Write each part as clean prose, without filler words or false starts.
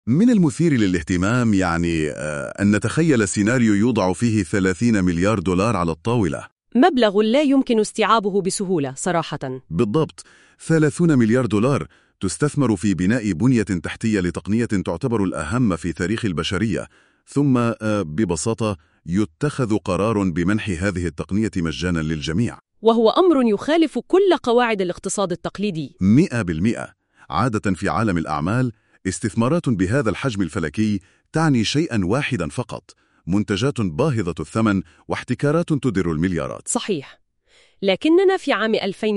من المثير للاهتمام أن نتخيل سيناريو يوضع فيه 30 مليار دولار على الطاولة. مبلغ لا يمكن استيعابه بسهولة صراحة. بالضبط، 30 مليار دولار تستثمر في بناء بنية تحتية لتقنية تعتبر الأهم في تاريخ البشرية، ثم ببساطة يتخذ قرار بمنح هذه التقنية مجانا للجميع، وهو أمر يخالف كل قواعد الاقتصاد التقليدي. 100%. عادة في عالم الأعمال استثمارات بهذا الحجم الفلكي تعني شيئا واحدا فقط: منتجات باهظة الثمن واحتكارات تدر المليارات. صحيح، لكننا في عام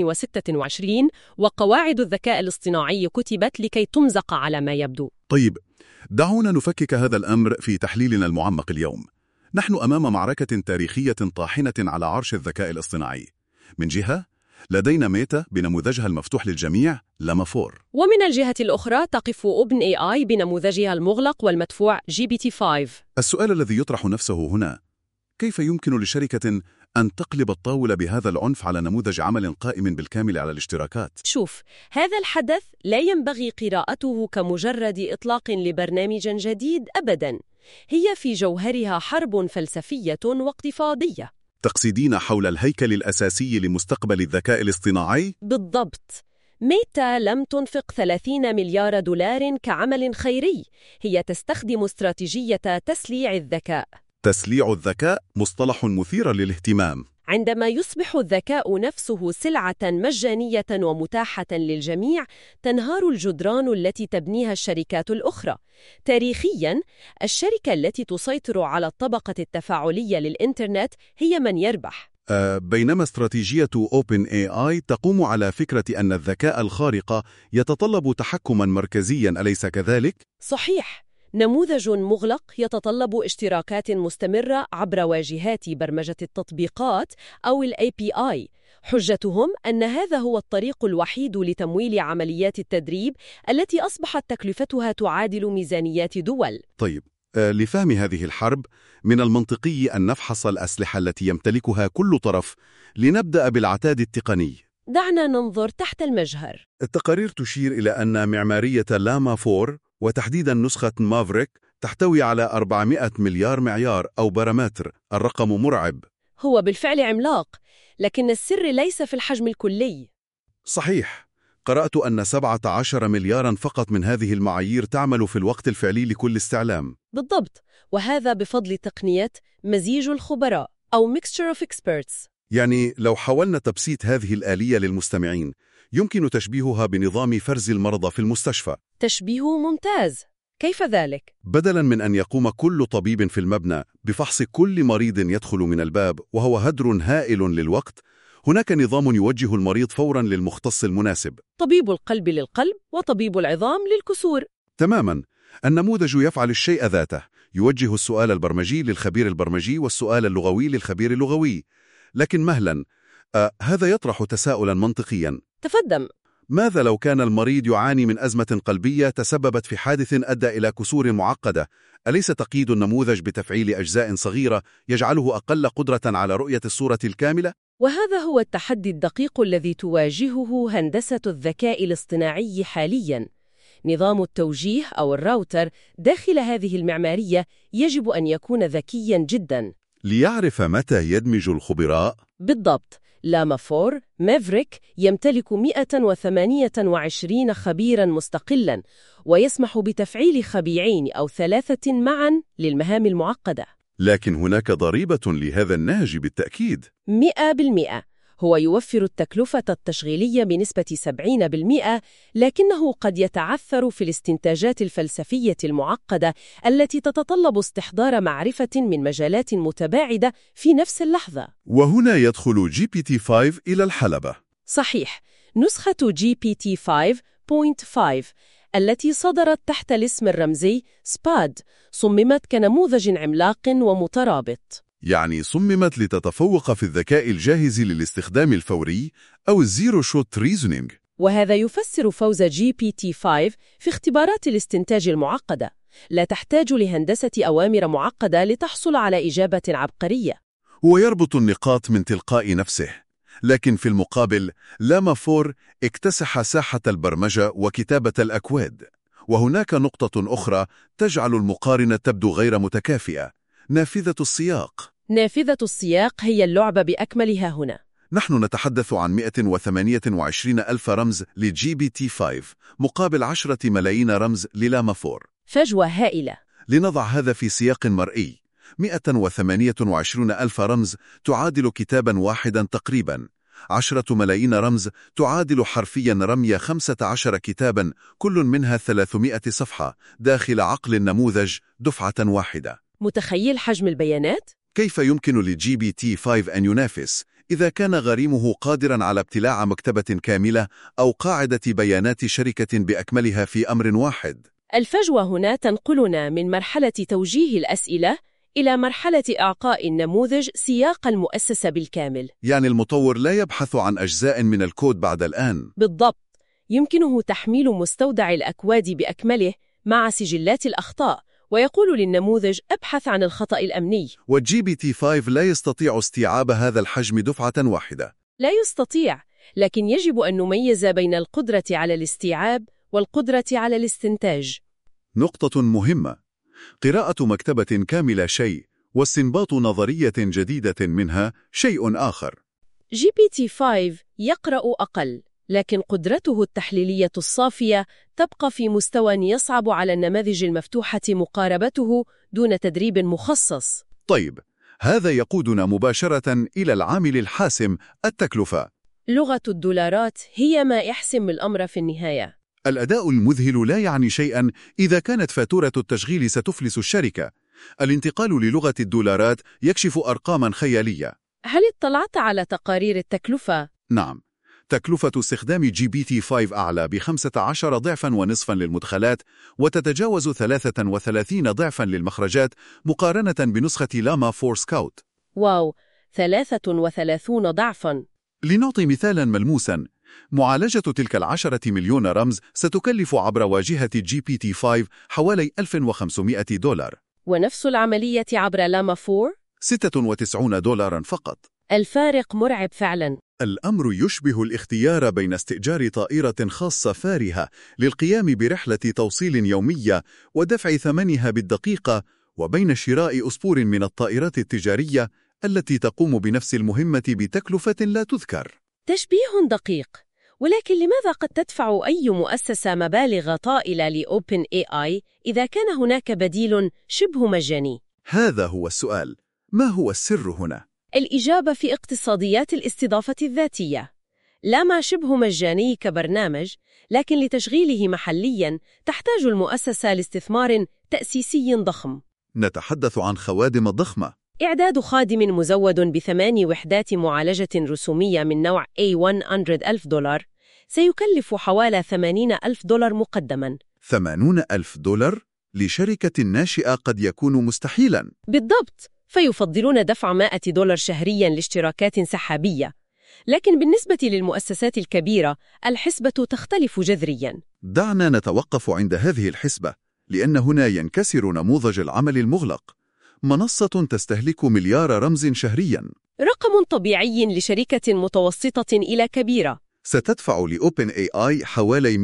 2026 وقواعد الذكاء الاصطناعي كتبت لكي تمزق على ما يبدو. طيب، دعونا نفكك هذا الأمر في تحليلنا المعمق اليوم. نحن أمام معركة تاريخية طاحنة على عرش الذكاء الاصطناعي. من جهة لدينا ميتا بنموذجها المفتوح للجميع لاما 4، ومن الجهة الأخرى تقف OpenAI بنموذجها المغلق والمدفوع GPT-5. السؤال الذي يطرح نفسه هنا: كيف يمكن لشركة أن تقلب الطاولة بهذا العنف على نموذج عمل قائم بالكامل على الاشتراكات؟ شوف، هذا الحدث لا ينبغي قراءته كمجرد إطلاق لبرنامج جديد أبداً. هي في جوهرها حرب فلسفية واقتصادية. تقصدين حول الهيكل الأساسي لمستقبل الذكاء الاصطناعي؟ بالضبط. ميتا لم تنفق 30 مليار دولار كعمل خيري، هي تستخدم استراتيجية تسليع الذكاء. تسليع الذكاء مصطلح مثير للاهتمام. عندما يصبح الذكاء نفسه سلعة مجانية ومتاحة للجميع، تنهار الجدران التي تبنيها الشركات الأخرى. تاريخياً، الشركة التي تسيطر على الطبقة التفاعلية للإنترنت هي من يربح. بينما استراتيجية OpenAI تقوم على فكرة أن الذكاء الخارق يتطلب تحكماً مركزياً، أليس كذلك؟ صحيح. نموذج مغلق يتطلب اشتراكات مستمرة عبر واجهات برمجة التطبيقات أو ال API. حجتهم أن هذا هو الطريق الوحيد لتمويل عمليات التدريب التي أصبحت تكلفتها تعادل ميزانيات دول. طيب، لفهم هذه الحرب من المنطقي أن نفحص الأسلحة التي يمتلكها كل طرف. لنبدأ بالعتاد التقني. دعنا ننظر تحت المجهر. التقارير تشير إلى أن معمارية لاما 4 وتحديداً نسخة مافريك تحتوي على 400 مليار معيار أو بارامتر. الرقم مرعب. هو بالفعل عملاق، لكن السر ليس في الحجم الكلي. صحيح. قرأت أن 17 ملياراً فقط من هذه المعايير تعمل في الوقت الفعلي لكل استعلام. بالضبط، وهذا بفضل تقنية مزيج الخبراء أو Mixture of Experts. يعني لو حاولنا تبسيط هذه الآلية للمستمعين، يمكن تشبيهها بنظام فرز المرضى في المستشفى. تشبيه ممتاز. كيف ذلك؟ بدلاً من أن يقوم كل طبيب في المبنى بفحص كل مريض يدخل من الباب وهو هدر هائل للوقت، هناك نظام يوجه المريض فوراً للمختص المناسب. طبيب القلب للقلب وطبيب العظام للكسور. تماماً. النموذج يفعل الشيء ذاته، يوجه السؤال البرمجي للخبير البرمجي والسؤال اللغوي للخبير اللغوي. لكن مهلاً، هذا يطرح تساؤلاً منطقياً. تفضل. ماذا لو كان المريض يعاني من أزمة قلبية تسببت في حادث أدى إلى كسور معقدة؟ أليس تقييد النموذج بتفعيل أجزاء صغيرة يجعله أقل قدرة على رؤية الصورة الكاملة؟ وهذا هو التحدي الدقيق الذي تواجهه هندسة الذكاء الاصطناعي حالياً. نظام التوجيه أو الراوتر داخل هذه المعمارية يجب أن يكون ذكياً جداً ليعرف متى يدمج الخبراء. بالضبط. لاما 4 مافريك يمتلك 128 خبيراً مستقلاً، ويسمح بتفعيل خبيرين أو 3 معاً للمهام المعقدة. لكن هناك ضريبة لهذا النهج بالتأكيد. 100%. هو يوفر التكلفة التشغيلية بنسبة 70%، لكنه قد يتعثر في الاستنتاجات الفلسفية المعقدة التي تتطلب استحضار معرفة من مجالات متباعدة في نفس اللحظة. وهنا يدخل GPT-5 إلى الحلبة. صحيح. نسخة GPT 5.5 التي صدرت تحت الاسم الرمزي SPAD صممت كنموذج عملاق ومترابط. يعني صممت لتتفوق في الذكاء الجاهز للاستخدام الفوري أو الزيرو شوت ريزونينج. وهذا يفسر فوز GPT-5 في اختبارات الاستنتاج المعقدة. لا تحتاج لهندسة أوامر معقدة لتحصل على إجابة عبقرية. هو يربط النقاط من تلقاء نفسه. لكن في المقابل، لاما 4 اكتسح ساحة البرمجة وكتابة الأكواد. وهناك نقطة أخرى تجعل المقارنة تبدو غير متكافئة: نافذة السياق. نافذة السياق هي اللعبة بأكملها هنا. نحن نتحدث عن 128 ألف رمز لGPT-5 مقابل 10 ملايين رمز للاما 4. فجوة هائلة. لنضع هذا في سياق مرئي: 128 ألف رمز تعادل كتابا واحدا تقريبا. 10 ملايين رمز تعادل حرفيا رمي 15 كتابا، كل منها 300 صفحة داخل عقل النموذج دفعة واحدة. متخيل حجم البيانات؟ كيف يمكن لGPT-5 أن ينافس إذا كان غريمه قادرا على ابتلاع مكتبة كاملة أو قاعدة بيانات شركة بأكملها في أمر واحد؟ الفجوة هنا تنقلنا من مرحلة توجيه الأسئلة إلى مرحلة إعطاء النموذج سياق المؤسسة بالكامل. يعني المطور لا يبحث عن أجزاء من الكود بعد الآن. بالضبط. يمكنه تحميل مستودع الأكواد بأكمله مع سجلات الأخطاء، ويقول للنموذج ابحث عن الخطأ الأمني. والGPT-5 لا يستطيع استيعاب هذا الحجم دفعة واحدة. لا يستطيع، لكن يجب أن نميز بين القدرة على الاستيعاب والقدرة على الاستنتاج. نقطة مهمة: قراءة مكتبة كاملة شيء، واستنباط نظرية جديدة منها شيء آخر. GPT-5 يقرأ أقل، لكن قدرته التحليلية الصافية تبقى في مستوى يصعب على النماذج المفتوحة مقاربته دون تدريب مخصص. طيب، هذا يقودنا مباشرة إلى العامل الحاسم: التكلفة. لغة الدولارات هي ما يحسم الأمر في النهاية. الأداء المذهل لا يعني شيئا إذا كانت فاتورة التشغيل ستفلس الشركة. الانتقال للغة الدولارات يكشف أرقاما خيالية. هل اطلعت على تقارير التكلفة؟ نعم، تكلفة استخدام GPT-5 أعلى ب15 ضعفا ونصفا للمدخلات، وتتجاوز 33 ضعفا للمخرجات مقارنة بنسخة لاما 4 سكاوت. واو، 33 ضعفا. لنعطي مثالا ملموسا: معالجة تلك 10 مليون رمز ستكلف عبر واجهة GPT-5 حوالي $1500. ونفس العملية عبر لاما 4؟ $96 فقط. الفارق مرعب فعلا. الأمر يشبه الاختيار بين استئجار طائرة خاصة فارهة للقيام برحلة توصيل يومية ودفع ثمنها بالدقيقة، وبين شراء أسبور من الطائرات التجارية التي تقوم بنفس المهمة بتكلفة لا تذكر. تشبيه دقيق، ولكن لماذا قد تدفع أي مؤسسة مبالغ طائلة لأوبن AI إذا كان هناك بديل شبه مجاني؟ هذا هو السؤال. ما هو السر هنا؟ الإجابة في اقتصاديات الاستضافة الذاتية. لاما شبه مجاني كبرنامج، لكن لتشغيله محلياً تحتاج المؤسسة لاستثمار تأسيسي ضخم. نتحدث عن خوادم ضخمة. إعداد خادم مزود ب8 وحدات معالجة رسومية من نوع A100,000 سيكلف حوالي $80,000 مقدماً. $80,000 لشركة ناشئة قد يكون مستحيلاً. بالضبط، فيفضلون دفع $100 شهرياً لاشتراكات سحابية. لكن بالنسبة للمؤسسات الكبيرة الحسبة تختلف جذرياً. دعنا نتوقف عند هذه الحسبة، لأن هنا ينكسر نموذج العمل المغلق. منصة تستهلك مليار رمز شهرياً، رقم طبيعي لشركة متوسطة إلى كبيرة. ستدفع لأوبن AI حوالي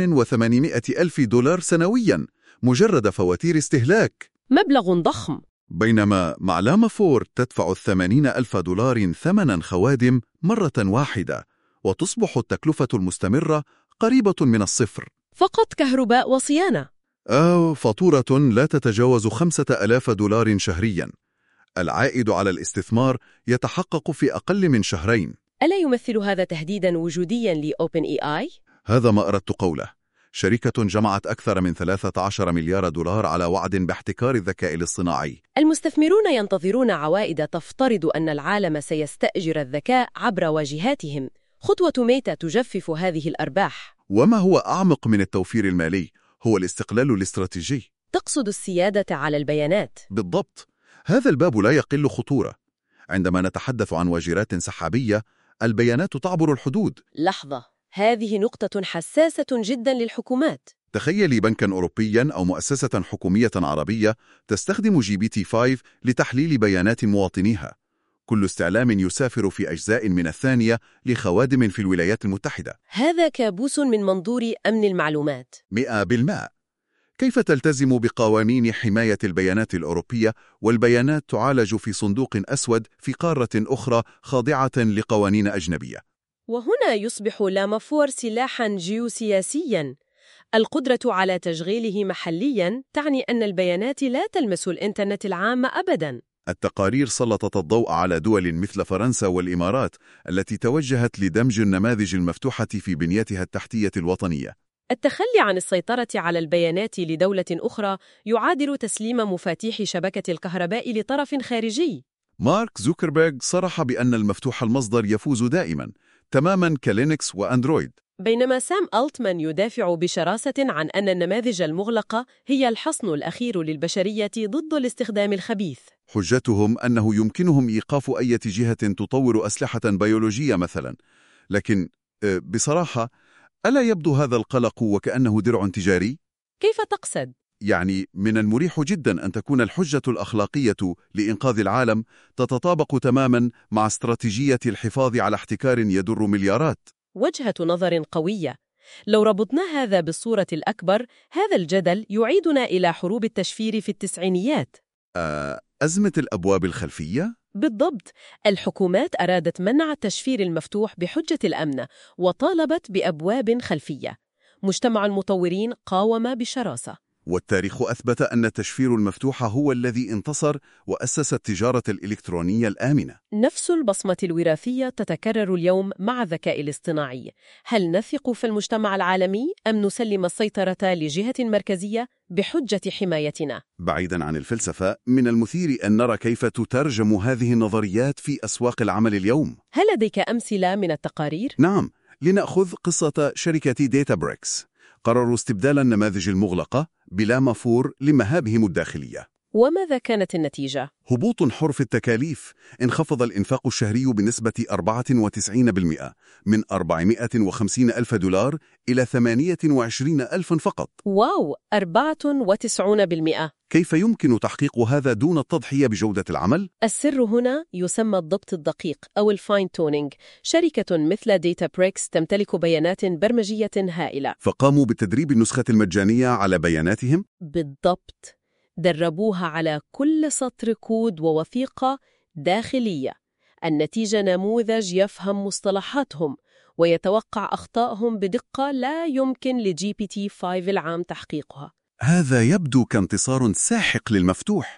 $1,800,000 سنوياً مجرد فواتير استهلاك. مبلغ ضخم. بينما مع لاما 4 تدفع $80,000 ثمناً خوادم مرة واحدة، وتصبح التكلفة المستمرة قريبة من الصفر. فقط كهرباء وصيانة. فاتورة لا تتجاوز $5,000 شهرياً. العائد على الاستثمار يتحقق في أقل من شهرين. ألا يمثل هذا تهديداً وجودياً لأوبن AI؟ هذا ما أردت قوله. شركة جمعت أكثر من $13 مليار على وعد باحتكار الذكاء الاصطناعي. المستثمرون ينتظرون عوائد تفترض أن العالم سيستأجر الذكاء عبر واجهاتهم. خطوة ميتا تجفف هذه الأرباح. وما هو أعمق من التوفير المالي هو الاستقلال الاستراتيجي. تقصد السيادة على البيانات. بالضبط. هذا الباب لا يقل خطورة. عندما نتحدث عن واجهات سحابية، البيانات تعبر الحدود. لحظة، هذه نقطة حساسة جدا للحكومات. تخيلي بنكاً أوروبياً أو مؤسسة حكومية عربية تستخدم GPT-5 لتحليل بيانات مواطنيها. كل استعلام يسافر في أجزاء من الثانية لخوادم في الولايات المتحدة. هذا كابوس من منظور أمن المعلومات. 100%. كيف تلتزم بقوانين حماية البيانات الأوروبية والبيانات تعالج في صندوق أسود في قارة أخرى خاضعة لقوانين أجنبية؟ وهنا يصبح لامافور سلاحاً جيوسياسياً. القدرة على تشغيله محلياً تعني أن البيانات لا تلمس الإنترنت العام أبداً. التقارير سلطت الضوء على دول مثل فرنسا والإمارات التي توجهت لدمج النماذج المفتوحة في بنيتها التحتية الوطنية. التخلي عن السيطرة على البيانات لدولة أخرى يعادل تسليم مفاتيح شبكة الكهرباء لطرف خارجي. مارك زوكربيرغ صرح بأن المفتوح المصدر يفوز دائما، تماما كلينكس وأندرويد. بينما سام ألتمان يدافع بشراسة عن أن النماذج المغلقة هي الحصن الأخير للبشرية ضد الاستخدام الخبيث. حجتهم أنه يمكنهم إيقاف أي جهة تطور أسلحة بيولوجية مثلا. لكن بصراحة، ألا يبدو هذا القلق وكأنه درع تجاري؟ كيف تقصد؟ يعني من المريح جدا أن تكون الحجة الأخلاقية لإنقاذ العالم تتطابق تماما مع استراتيجية الحفاظ على احتكار يدر مليارات. وجهة نظر قوية. لو ربطنا هذا بالصورة الأكبر، هذا الجدل يعيدنا إلى حروب التشفير في التسعينيات. أزمة الأبواب الخلفية؟ بالضبط. الحكومات أرادت منع التشفير المفتوح بحجة الأمن وطالبت بأبواب خلفية. مجتمع المطورين قاوم بشراسة. والتاريخ أثبت أن التشفير المفتوح هو الذي انتصر وأسس التجارة الإلكترونية الآمنة. نفس البصمة الوراثية تتكرر اليوم مع الذكاء الاصطناعي. هل نثق في المجتمع العالمي أم نسلم السيطرة لجهة مركزية بحجة حمايتنا؟ بعيداً عن الفلسفة، من المثير أن نرى كيف تترجم هذه النظريات في أسواق العمل اليوم. هل لديك أمثلة من التقارير؟ نعم، لنأخذ قصة شركة داتابريكس. قرروا استبدال النماذج المغلقة بلامافور لمهابهم الداخلية. وماذا كانت النتيجة؟ هبوط حر في التكاليف. انخفض الإنفاق الشهري بنسبة 94% من $450,000 إلى 28,000 فقط. واو، 94%. كيف يمكن تحقيق هذا دون التضحية بجودة العمل؟ السر هنا يسمى الضبط الدقيق أو الفاين تونينج. شركة مثل داتابريكس تمتلك بيانات برمجية هائلة. فقاموا بتدريب النسخة المجانية على بياناتهم؟ بالضبط. دربوها على كل سطر كود ووثيقة داخلية. النتيجة نموذج يفهم مصطلحاتهم ويتوقع أخطائهم بدقة لا يمكن لGPT-5 العام تحقيقها. هذا يبدو كانتصار ساحق للمفتوح.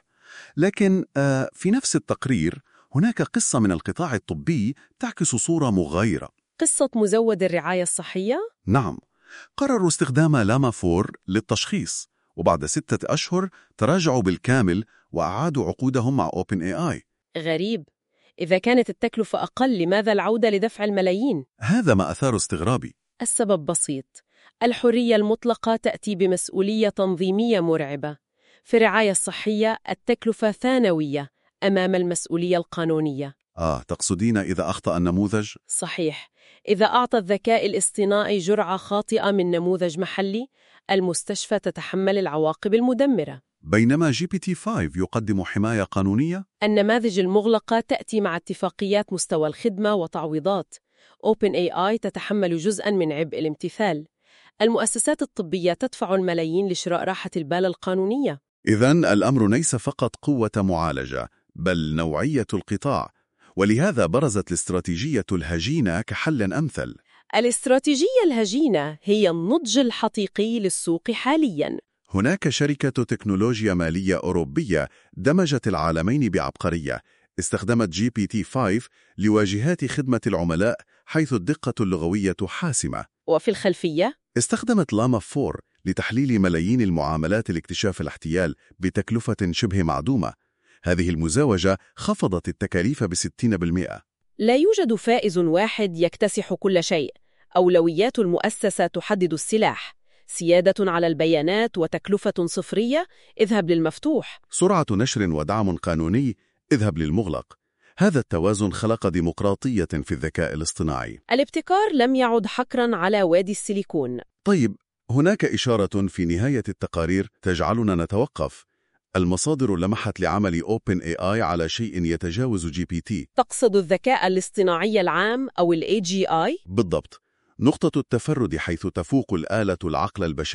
لكن في نفس التقرير هناك قصة من القطاع الطبي تعكس صورة مغايرة. قصة مزود الرعاية الصحية؟ نعم، قرروا استخدام لامافور للتشخيص، وبعد 6 أشهر تراجعوا بالكامل وأعادوا عقودهم مع OpenAI. غريب. إذا كانت التكلفة أقل، لماذا العودة لدفع الملايين؟ هذا ما أثار استغرابي. السبب بسيط. الحرية المطلقة تأتي بمسؤولية تنظيمية مرعبة. في الرعاية الصحية التكلفة ثانوية أمام المسؤولية القانونية. تقصدين إذا أخطأ النموذج؟ صحيح. إذا أعطى الذكاء الاصطناعي جرعة خاطئة من نموذج محلي، المستشفى تتحمل العواقب المدمرة. بينما GPT-5 يقدم حماية قانونية؟ النماذج المغلقة تأتي مع اتفاقيات مستوى الخدمة وتعويضات. OpenAI تتحمل جزءاً من عبء الامتثال. المؤسسات الطبية تدفع الملايين لشراء راحة البال القانونية. إذن الأمر ليس فقط قوة معالجة، بل نوعية القطاع. ولهذا برزت الاستراتيجية الهجينة كحل أمثل. الاستراتيجية الهجينة هي النضج الحقيقي للسوق حالياً. هناك شركة تكنولوجيا مالية أوروبية دمجت العالمين بعبقرية. استخدمت GPT-5 لواجهات خدمة العملاء حيث الدقة اللغوية حاسمة. وفي الخلفية؟ استخدمت لامافور لتحليل ملايين المعاملات لاكتشاف الاحتيال بتكلفة شبه معدومة. هذه المزاوجة خفضت التكاليف ب60%. لا يوجد فائز واحد يكتسح كل شيء. أولويات المؤسسة تحدد السلاح. سيادة على البيانات وتكلفة صفرية، اذهب للمفتوح. سرعة نشر ودعم قانوني، اذهب للمغلق. هذا التوازن خلق ديمقراطية في الذكاء الاصطناعي. الابتكار لم يعد حكراً على وادي السيليكون. طيب، هناك إشارة في نهاية التقارير تجعلنا نتوقف. المصادر لمحت لعمل OpenAI على شيء يتجاوز GPT. تقصد الذكاء الاصطناعي العام أو AGI؟ بالضبط، نقطة التفرد حيث تفوق الآلة العقل البشري.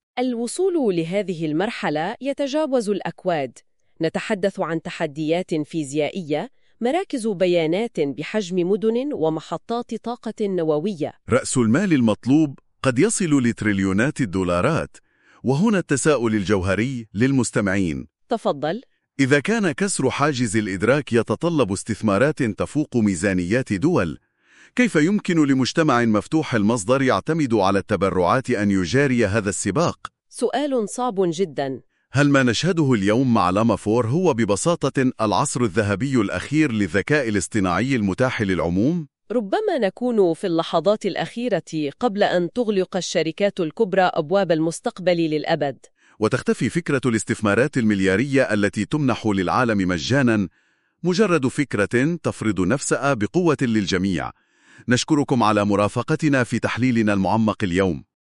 الوصول لهذه المرحلة يتجاوز الأكواد. نتحدث عن تحديات فيزيائية، مراكز بيانات بحجم مدن ومحطات طاقة نووية. رأس المال المطلوب قد يصل لتريليونات الدولارات. وهنا التساؤل الجوهري للمستمعين. تفضل. إذا كان كسر حاجز الإدراك يتطلب استثمارات تفوق ميزانيات دول، كيف يمكن لمجتمع مفتوح المصدر يعتمد على التبرعات أن يجاري هذا السباق؟ سؤال صعب جدا. هل ما نشهده اليوم مع لاما 4 هو ببساطة العصر الذهبي الأخير للذكاء الاصطناعي المتاح للعموم؟ ربما نكون في اللحظات الأخيرة قبل أن تغلق الشركات الكبرى أبواب المستقبل للأبد. وتختفي فكرة الاستثمارات المليارية التي تمنح للعالم مجانا، مجرد فكرة تفرض نفسها بقوة للجميع. نشكركم على مرافقتنا في تحليلنا المعمق اليوم.